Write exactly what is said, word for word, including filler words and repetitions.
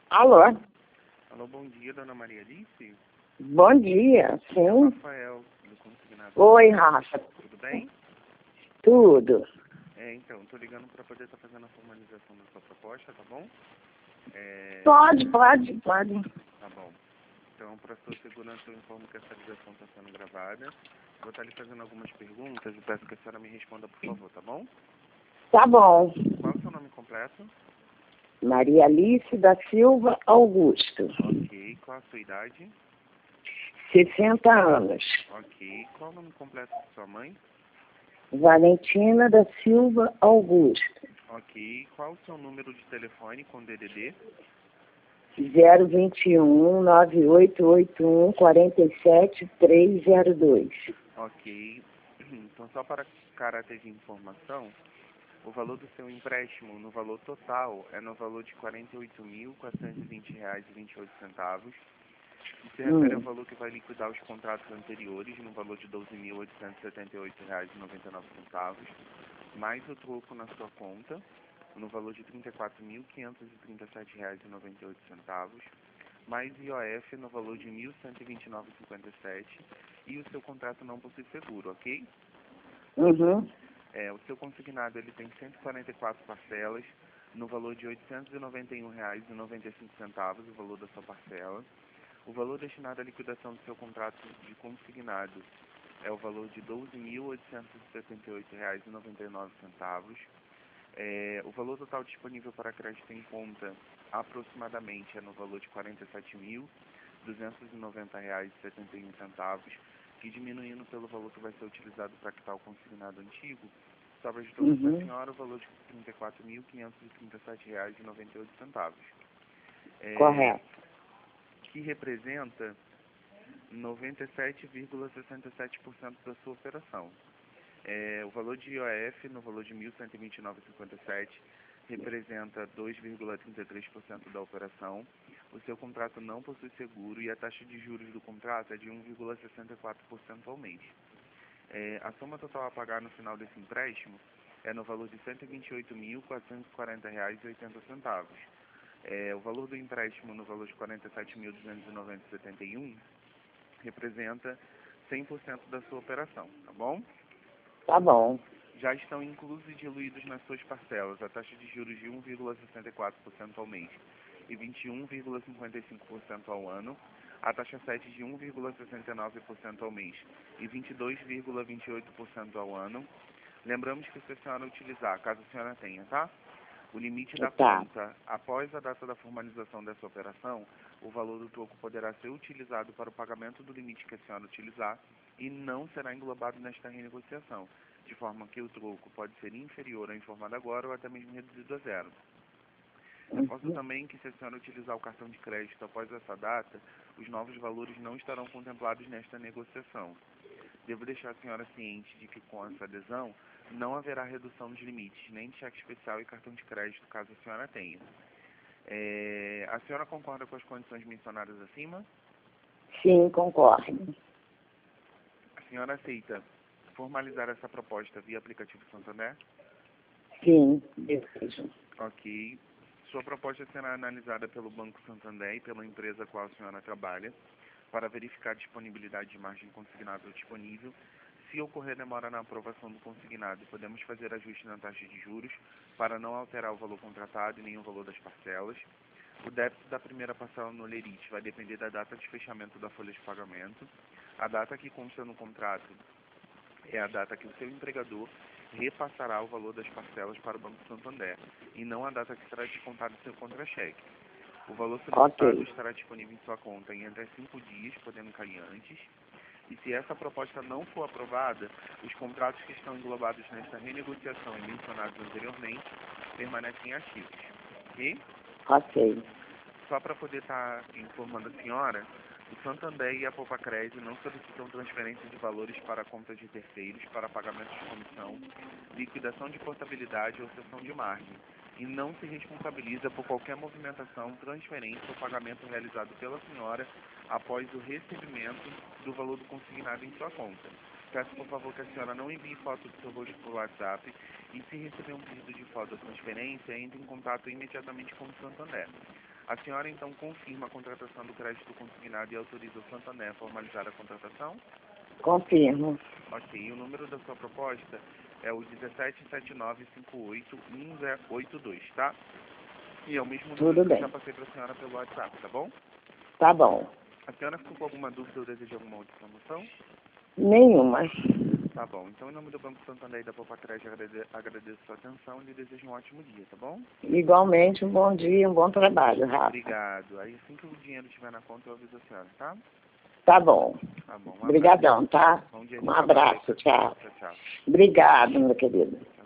Alô? Alô, bom dia, dona Maria Alice? Bom dia, sim. Rafael, do Consignado. Oi, Rafa. Tudo bem? Tudo. É, então, tô ligando para poder estar fazendo a formalização da sua proposta, tá bom? É... Pode, pode, pode. Tá bom. Então, para sua segurança, eu informo que essa ligação está sendo gravada. Vou estar lhe fazendo algumas perguntas e peço que a senhora me responda, por favor, tá bom? Tá bom. Qual é o seu nome completo? Maria Alice da Silva Augusto. Ok. Qual a sua idade? sessenta anos. Ok. Qual é o nome completo de sua mãe? Valentina da Silva Augusto. Ok. Qual o seu número de telefone com D D D? zero vinte e um, nove oito oito um, quatro sete, três zero dois. Ok. Então, só para caráter de informação, o valor do seu empréstimo no valor total é no valor de quarenta e oito mil, quatrocentos e vinte reais e vinte e oito centavos. Isso se refere ao Hum. valor que vai liquidar os contratos anteriores no valor de doze mil, oitocentos e setenta e oito reais e noventa e nove centavos, mais o troco na sua conta no valor de trinta e quatro mil, quinhentos e trinta e sete reais e noventa e oito centavos, mais I O F no valor de mil cento e vinte e nove reais e cinquenta e sete centavos, e o seu contrato não possui seguro, ok? Uhum. É, o seu consignado ele tem cento e quarenta e quatro parcelas no valor de oitocentos e noventa e um reais e noventa e cinco centavos, o valor da sua parcela. O valor destinado à liquidação do seu contrato de consignado é o valor de doze mil, oitocentos e setenta e oito reais e noventa e nove centavos. É, o valor total disponível para crédito em conta aproximadamente é no valor de quarenta e sete mil, duzentos e noventa reais e setenta e um centavos, que diminuindo pelo valor que vai ser utilizado para quitar o consignado antigo, sobra de todos Uhum. da senhora o valor de trinta e quatro mil, quinhentos e trinta e sete reais e noventa e oito centavos. É, Correto. que representa noventa e sete vírgula sessenta e sete por cento da sua operação. É, o valor de I O F no valor de mil cento e vinte e nove reais e cinquenta e sete centavos representa dois vírgula trinta e três por cento da operação. O seu contrato não possui seguro e a taxa de juros do contrato é de um vírgula sessenta e quatro por cento ao mês. É, a soma total a pagar no final desse empréstimo é no valor de cento e vinte e oito mil, quatrocentos e quarenta reais e oitenta centavos. É, o valor do empréstimo no valor de quarenta e sete mil, duzentos e noventa reais e setenta e um representa cem por cento da sua operação, tá bom? Tá bom. Já estão inclusos e diluídos nas suas parcelas a taxa de juros de um vírgula sessenta e quatro por cento ao mês e vinte e um vírgula cinquenta e cinco por cento ao ano, a taxa sete de um vírgula sessenta e nove por cento ao mês e vinte e dois vírgula vinte e oito por cento ao ano. Lembramos que se a senhora utilizar, caso a senhora tenha, tá? O limite da Tá. conta após a data da formalização dessa operação, o valor do troco poderá ser utilizado para o pagamento do limite que a senhora utilizar e não será englobado nesta renegociação, de forma que o troco pode ser inferior ao informado agora ou até mesmo reduzido a zero. Reforço Uhum. também que se a senhora utilizar o cartão de crédito após essa data, os novos valores não estarão contemplados nesta negociação. Devo deixar a senhora ciente de que com essa adesão não haverá redução dos limites, nem de cheque especial e cartão de crédito, caso a senhora tenha. É, a senhora concorda com as condições mencionadas acima? Sim, concordo. A senhora aceita formalizar essa proposta via aplicativo Santander? Sim, desejo. Ok. Sua proposta será analisada pelo Banco Santander e pela empresa a qual a senhora trabalha, para verificar a disponibilidade de margem consignada disponível. Se ocorrer demora na aprovação do consignado, podemos fazer ajuste na taxa de juros para não alterar o valor contratado e nem o valor das parcelas. O débito da primeira parcela no Lerite vai depender da data de fechamento da folha de pagamento. A data que consta no contrato é a data que o seu empregador repassará o valor das parcelas para o Banco Santander e não a data que será descontado do seu contra-cheque. O valor solicitado Ok. estará disponível em sua conta em até cinco dias, podendo cair antes. E se essa proposta não for aprovada, os contratos que estão englobados nesta renegociação e mencionados anteriormente permanecem ativos. Ok? Ok. Só para poder estar informando a senhora, o Santander e a Poupa-Cred não solicitam transferência de valores para contas de terceiros para pagamento de comissão, liquidação de portabilidade ou cessão de margem, e não se responsabiliza por qualquer movimentação, transferência ou pagamento realizado pela senhora após o recebimento do valor do consignado em sua conta. Peço, por favor, que a senhora não envie foto do seu rosto por WhatsApp e, se receber um pedido de foto ou transferência, entre em contato imediatamente com o Santander. A senhora, então, confirma a contratação do crédito consignado e autoriza o Santander a formalizar a contratação? Confirmo. Ok. E o número da sua proposta é o um sete sete nove cinco oito um zero oito dois, tá? E é o mesmo número Tudo que eu bem. já passei para a senhora pelo WhatsApp, tá bom? Tá bom. A senhora ficou com alguma dúvida ou deseja alguma outra informação? Nenhuma. Tá bom. Então, em nome do Banco Santander e da Popacred, agrade- agradeço a sua atenção e lhe desejo um ótimo dia, tá bom? Igualmente, um bom dia, um bom trabalho, Rafa. Obrigado. Aí, assim que o dinheiro estiver na conta, eu aviso a senhora, tá? Tá bom. Tá bom. Um Obrigadão, tá? abraço. Bom dia de Um trabalho aí abraço, pra senhora. tchau. Tchau, tchau. Obrigado, meu querido.